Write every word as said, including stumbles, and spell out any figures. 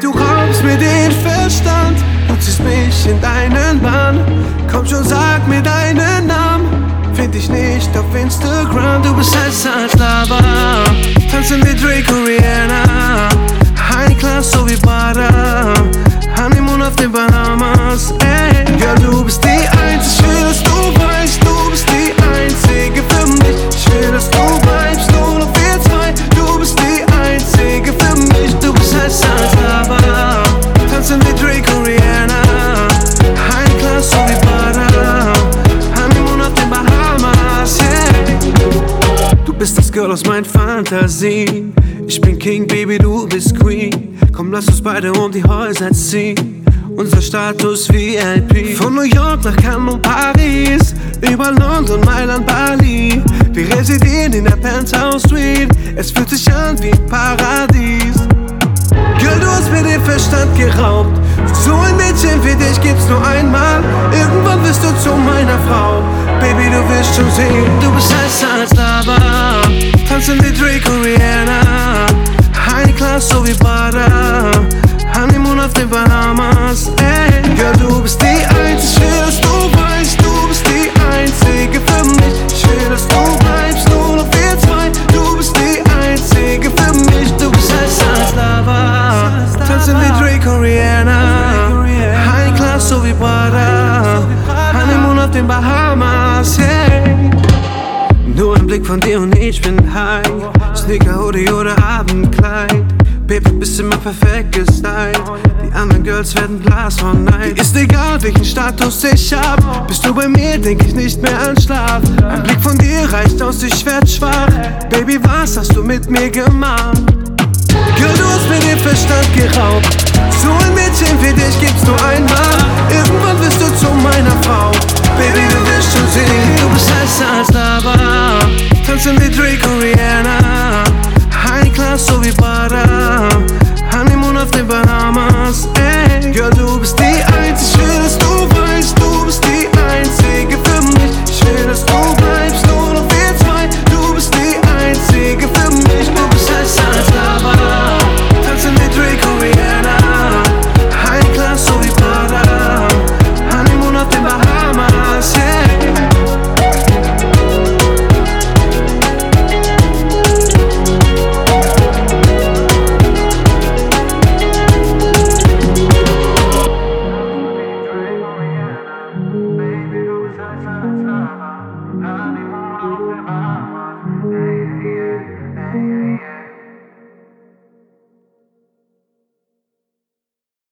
du raubst mir den Verstand. Du ziehst mich in deinen Bann. Komm schon, sag mir deinen Namen. Find dich nicht auf Instagram. Du bist heißer als Lava. Tanzen wie Drake und Rihanna. High Class so wie Bada. Honeymoon auf den Bahamas, ey. Girl, du bist die Einzige, ich will, dass du weißt. Du bist die Einzige für mich. Ich will, dass du bleibst, nur noch wir zwei. Du bist die Einzige für mich. Du bist heißer als Lava. Tanzen wie Drake und Rihanna. High Class so wie Bada. Honeymoon auf den Bahamas, yeah. Du bist das Girl aus meinen Fantasien. Ich bin King, Baby, du bist Queen. Komm, lass uns beide um die Häuser ziehen. Unser Status V I P. Von New York nach Cannes und Paris. Über London, Mailand, Bali. Wir residieren in der Penthouse Suite. Es fühlt sich an wie ein Paradies. Girl, du hast mir den Verstand geraubt. So ein Mädchen wie dich gibt's nur einmal. Irgendwann wirst du zu meiner Frau. Baby, du wirst schon sehen. Du bist heißer als Lava. Tanzen wie Drake und Rihanna. High Class so wie Bada. Honeymoon auf den Bahamas, ey. Girl, du bist die Einzige, ich will, dass du weißt. Du bist die Einzige für mich. Ich will, dass du bleibst, nur noch wir zwei. Du bist die Einzige für mich. Du bist heißer als Lava. Tanzen wie Drake und Rihanna. High Class so wie Bada. Honeymoon auf den Bahamas, yeah. Nur ein Blick von dir und ich bin high. Sneaker, Hoodie oder Abendkleid. Baby, bist immer perfekt gestylt. Die anderen Girls werden blass von Neid. Ist egal, welchen Status ich hab. Bist du bei mir, denk ich nicht mehr an Schlaf. Ein Blick von dir reicht aus, ich werd schwach. Baby, was hast du mit mir gemacht? Girl, du hast mir den Verstand geraubt. So ein Mädchen wie dich gibt's nur einmal. Irgendwann wirst du zu meiner Frau. Baby, du wirst schon sehen. Du bist heißer als Lava. Tanzen wie Drake und Rihanna. High Class so wie Bada. Honeymoon auf den Bahamas, ey. Girl, du bist die Einzige, ich will, dass du weißt. Du bist die Einzige für mich. Ich will, dass du bleibst, nur noch wir zwei. Du bist die Einzige für mich. Du bist heißer als Lava. Tanzen wie Drake und Rihanna. High Class so wie Bada. Honeymoon auf den Bahamas, yeah. Yeah, yeah, yeah.